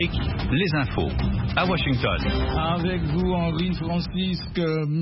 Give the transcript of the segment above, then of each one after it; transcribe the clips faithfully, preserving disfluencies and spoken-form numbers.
Les infos à Washington. Avec vous, Henri Francisque,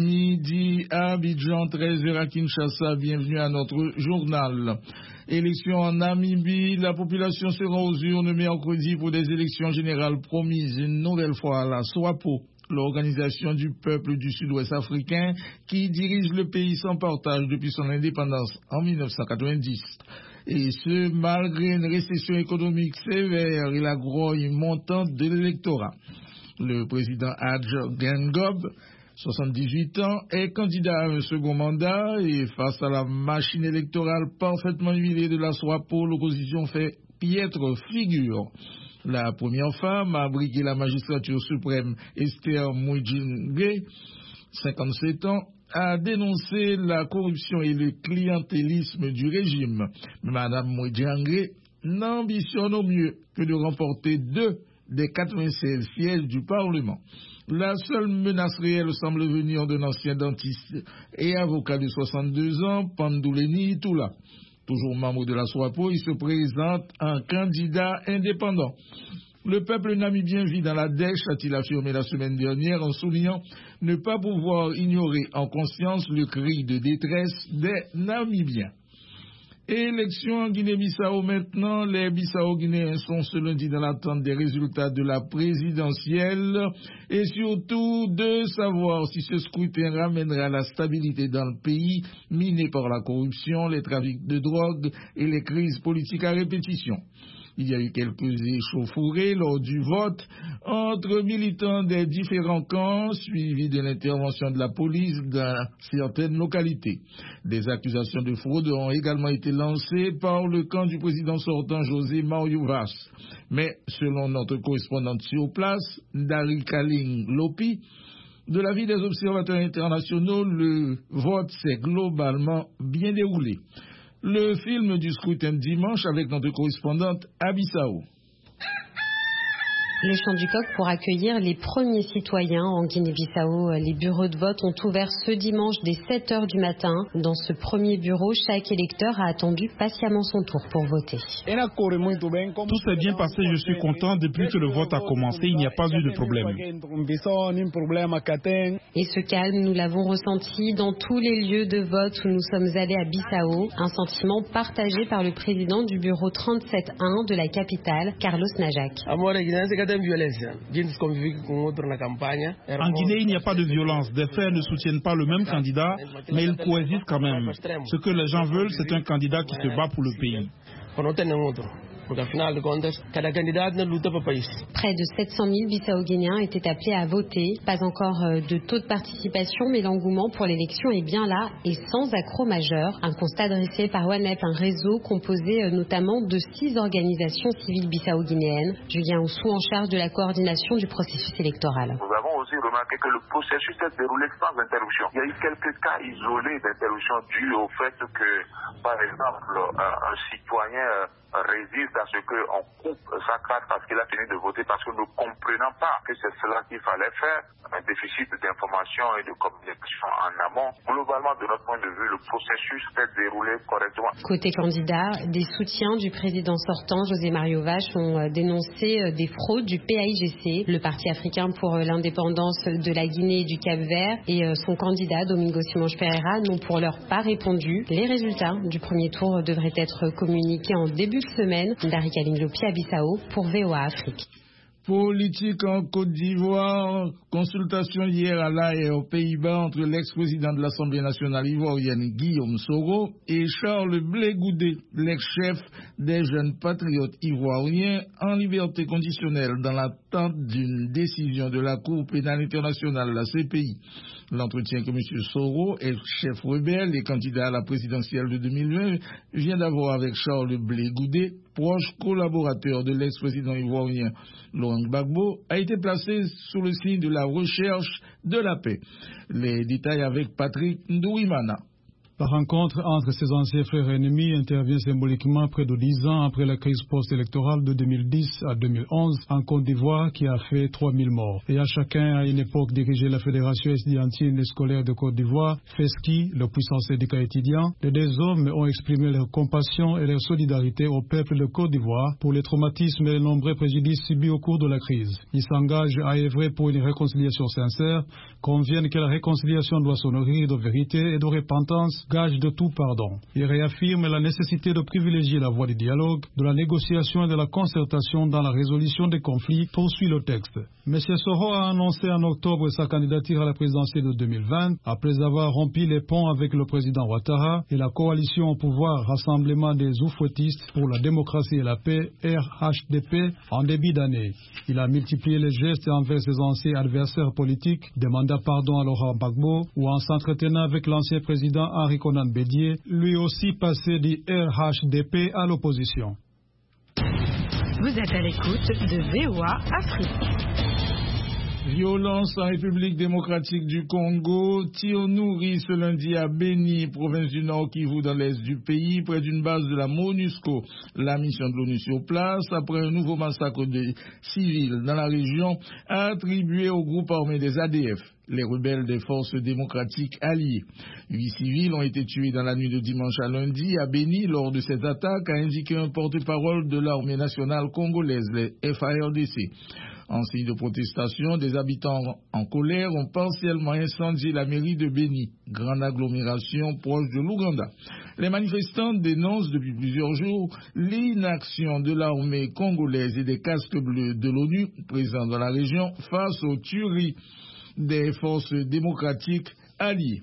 midi à Abidjan, treize heures à Kinshasa. Bienvenue à notre journal. Élections en Namibie, la population sera aux urnes mercredi pour des élections générales promises une nouvelle fois à la SWAPO, l'organisation du peuple du sud-ouest africain qui dirige le pays sans partage depuis son indépendance en mille neuf cent quatre-vingt-dix. Et ce, malgré une récession économique sévère et la grogne montante de l'électorat. Le président Hadj Gengob, soixante-dix-huit ans, est candidat à un second mandat et face à la machine électorale parfaitement huilée de la SWAPO, l'opposition fait piètre figure. La première femme à briguer la magistrature suprême, Esther Mujingue, cinquante-sept ans, a dénoncé la corruption et le clientélisme du régime. Madame Mujingue n'ambitionne au mieux que de remporter deux des quatre-vingt-seize sièges du Parlement. La seule menace réelle semble venir d'un ancien dentiste et avocat de soixante-deux ans, Pandouleni Itoula. Toujours membre de la SWAPO, il se présente en candidat indépendant. Le peuple namibien vit dans la dèche, a-t-il affirmé la semaine dernière en soulignant ne pas pouvoir ignorer en conscience le cri de détresse des Namibiens. Élection en Guinée-Bissau maintenant. Les Bissau-Guinéens sont ce lundi dans l'attente des résultats de la présidentielle et surtout de savoir si ce scrutin ramènera la stabilité dans le pays miné par la corruption, les trafics de drogue et les crises politiques à répétition. Il y a eu quelques échauffourées lors du vote entre militants des différents camps, suivis de l'intervention de la police dans certaines localités. Des accusations de fraude ont également été lancées par le camp du président sortant José Mario Vaz. Mais selon notre correspondante sur place, Dari Kaling Lopi, de l'avis des observateurs internationaux, le vote s'est globalement bien déroulé. Le film du scrutin de dimanche avec notre correspondante à Bissau. Le chant du coq pour accueillir les premiers citoyens en Guinée-Bissau. Les bureaux de vote ont ouvert ce dimanche dès sept heures du matin. Dans ce premier bureau, chaque électeur a attendu patiemment son tour pour voter. Tout s'est bien passé, je suis content. Depuis que le vote a commencé, il n'y a pas eu de problème. Et ce calme, nous l'avons ressenti dans tous les lieux de vote où nous sommes allés à Bissau. Un sentiment partagé par le président du bureau trente-sept un de la capitale, Carlos Najak. En Guinée, il n'y a pas de violence. Des frères ne soutiennent pas le même candidat, mais ils coexistent quand même. Ce que les gens veulent, c'est un candidat qui se bat pour le pays. Près de sept cent mille Bissau-Guinéens étaient appelés à voter. Pas encore de taux de participation, mais l'engouement pour l'élection est bien là et sans accroc majeur. Un constat dressé par ONEP, un réseau composé notamment de six organisations civiles bissau-guinéennes. Julien Oussou, en charge de la coordination du processus électoral. Nous avons aussi remarqué que le processus s'est déroulé sans interruption. Il y a eu quelques cas isolés d'interruption dus au fait que, par exemple, un, un citoyen résiste à ce qu'on coupe sa carte parce qu'il a fini de voter, parce que nous ne comprenons pas que c'est cela qu'il fallait faire, un déficit d'information et de communication en amont. Globalement, de notre point de vue, le processus s'est déroulé correctement. Côté candidat, des soutiens du président sortant, José Mario Vaz, ont dénoncé des fraudes du P A I G C, le Parti africain pour l'indépendance de la Guinée et du Cap-Vert, et son candidat, Domingos Simões Pereira, n'ont pour leur pas répondu. Les résultats du premier tour devraient être communiqués en début de semaine. Dari Kaling Lopi à Bissau pour V O A Afrique. Politique en Côte d'Ivoire, consultation hier à La Haye aux Pays-Bas entre l'ex-président de l'Assemblée nationale ivoirienne Guillaume Soro et Charles Blé Goudé, l'ex-chef des jeunes patriotes ivoiriens en liberté conditionnelle dans l'attente d'une décision de la Cour pénale internationale, la C P I. L'entretien que M. Soro, chef rebelle et candidat à la présidentielle de deux mille vingt, vient d'avoir avec Charles Blé Goudé, proche collaborateur de l'ex-président ivoirien Laurent Gbagbo, a été placé sous le signe de la recherche de la paix. Les détails avec Patrick Ndouimana. La rencontre entre ces anciens frères ennemis intervient symboliquement près de dix ans après la crise post-électorale de deux mille dix à deux mille onze en Côte d'Ivoire qui a fait trois mille morts. Et à chacun à une époque dirigeait la Fédération estudiantine scolaire de Côte d'Ivoire, FESCI, le puissant syndicat étudiant. Les deux hommes ont exprimé leur compassion et leur solidarité au peuple de Côte d'Ivoire pour les traumatismes et les nombreux préjudices subis au cours de la crise. Ils s'engagent à œuvrer pour une réconciliation sincère, conviennent que la réconciliation doit se nourrir de vérité et de repentance, gage de tout pardon. Il réaffirme la nécessité de privilégier la voie du dialogue, de la négociation et de la concertation dans la résolution des conflits, poursuit le texte. M. Soro a annoncé en octobre sa candidature à la présidentielle de deux mille vingt, après avoir rompu les ponts avec le président Ouattara et la coalition au pouvoir Rassemblement des oufouettistes pour la démocratie et la paix, R H D P, en début d'année. Il a multiplié les gestes envers ses anciens adversaires politiques, demandant pardon à Laurent Gbagbo ou en s'entretenant avec l'ancien président Henri Konan Bédié, lui aussi passé du R H D P à l'opposition. Vous êtes à l'écoute de V O A Afrique. Violence en République démocratique du Congo, tir nourri ce lundi à Beni, province du Nord Kivu dans l'est du pays, près d'une base de la MONUSCO. La mission de l'ONU sur place, après un nouveau massacre de civils dans la région, a attribué au groupe armé des A D F, les rebelles des forces démocratiques alliées. Huit civils ont été tués dans la nuit de dimanche à lundi à Beni lors de cette attaque, a indiqué un porte-parole de l'armée nationale congolaise, les F A R D C. En signe de protestation, des habitants en colère ont partiellement incendié la mairie de Beni, grande agglomération proche de l'Ouganda. Les manifestants dénoncent depuis plusieurs jours l'inaction de l'armée congolaise et des casques bleus de l'ONU présents dans la région face aux tueries des forces démocratiques alliées.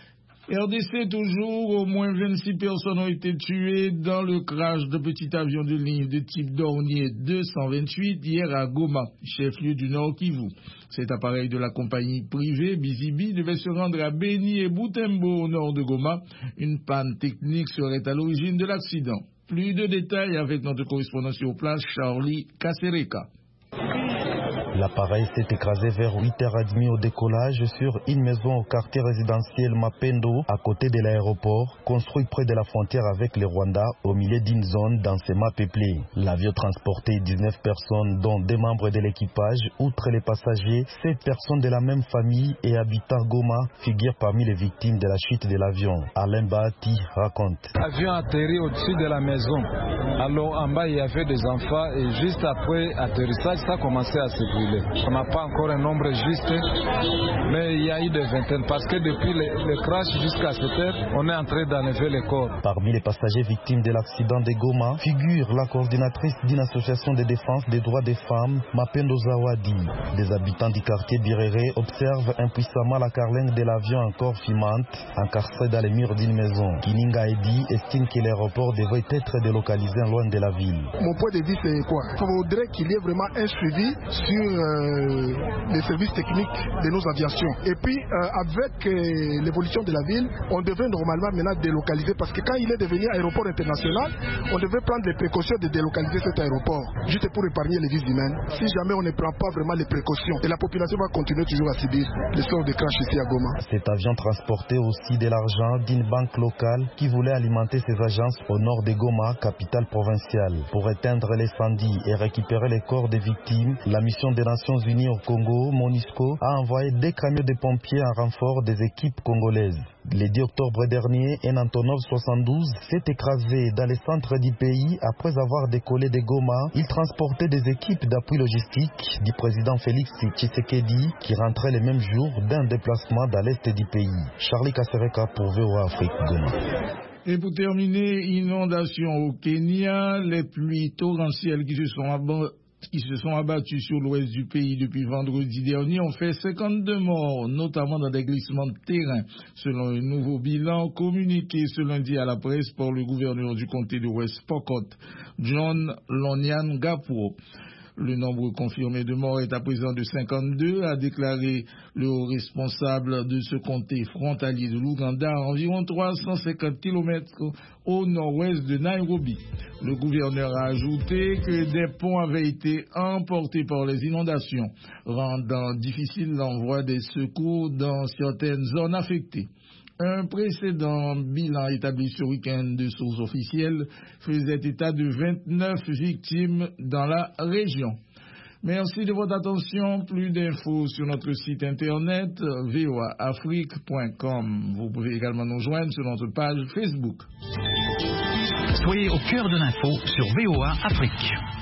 R D C toujours, au moins vingt-six personnes ont été tuées dans le crash de petit avion de ligne de type Dornier deux cent vingt-huit hier à Goma, chef-lieu du Nord Kivu. Cet appareil de la compagnie privée Bizibi devait se rendre à Beni et Butembo au nord de Goma. Une panne technique serait à l'origine de l'accident. Plus de détails avec notre correspondant sur place, Charlie Kasereka. L'appareil s'est écrasé vers huit heures trente au décollage sur une maison au quartier résidentiel Mapendo, à côté de l'aéroport, construit près de la frontière avec le Rwanda, au milieu d'une zone densément peuplée. L'avion transportait dix-neuf personnes, dont deux membres de l'équipage. Outre les passagers, sept personnes de la même famille et habitant Goma figurent parmi les victimes de la chute de l'avion. Alain Bahati raconte. L'avion a atterri au-dessus de la maison. Alors en bas, il y avait des enfants et juste après atterrissage, ça a commencé à se brûler. On n'a pas encore un nombre juste, mais il y a eu des vingtaines parce que depuis le, le crash jusqu'à cette heure, on est en train d'enlever les corps. Parmi les passagers victimes de l'accident de Goma figure la coordinatrice d'une association de défense des droits des femmes, Mapendo Zawadi. Des habitants du quartier Birere observent impuissamment la carlingue de l'avion encore fumante, encastrée dans les murs d'une maison. Kininga Edi estime que l'aéroport devrait être délocalisé loin de la ville. Mon point de vue, c'est quoi? Il faudrait qu'il y ait vraiment un suivi sur Euh, les services techniques de nos aviations. Et puis, euh, avec euh, l'évolution de la ville, on devrait normalement maintenant délocaliser parce que quand il est devenu aéroport international, on devait prendre les précautions de délocaliser cet aéroport, juste pour épargner les vies humaines. Si jamais on ne prend pas vraiment les précautions, et la population va continuer toujours à subir les sorts de crash ici à Goma. Cet avion transportait aussi de l'argent d'une banque locale qui voulait alimenter ses agences au nord de Goma, capitale provinciale. Pour éteindre l'incendie et récupérer les corps des victimes, la mission des Nations Unies au Congo, MONUSCO, a envoyé des camions de pompiers en renfort des équipes congolaises. Le dix octobre dernier, un Antonov soixante-douze s'est écrasé dans le centre du pays après avoir décollé de Goma. Il transportait des équipes d'appui logistique du président Félix Tshisekedi qui rentrait le même jour d'un déplacement dans l'est du pays. Charlie Kasereka pour V O A Afrique, Goma. Et pour terminer, inondation au Kenya, les pluies torrentielles qui se sont abattues qui se sont abattus sur l'ouest du pays depuis vendredi dernier ont fait cinquante-deux morts, notamment dans des glissements de terrain, selon un nouveau bilan communiqué ce lundi à la presse par le gouverneur du comté de West Pokot, John Lonyan Gapo. Le nombre confirmé de morts est à présent de cinquante-deux, a déclaré le haut responsable de ce comté frontalier de l'Ouganda, à environ trois cent cinquante kilomètres au nord-ouest de Nairobi. Le gouverneur a ajouté que des ponts avaient été emportés par les inondations, rendant difficile l'envoi des secours dans certaines zones affectées. Un précédent bilan établi ce week-end de sources officielles faisait état de vingt-neuf victimes dans la région. Merci de votre attention. Plus d'infos sur notre site internet v o a afrique point com. Vous pouvez également nous joindre sur notre page Facebook. Soyez au cœur de l'info sur V O A Afrique.